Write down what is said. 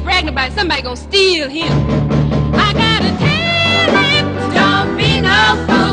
bragging about it, somebody gonna steal him. I gotta tell it, don't be no fool.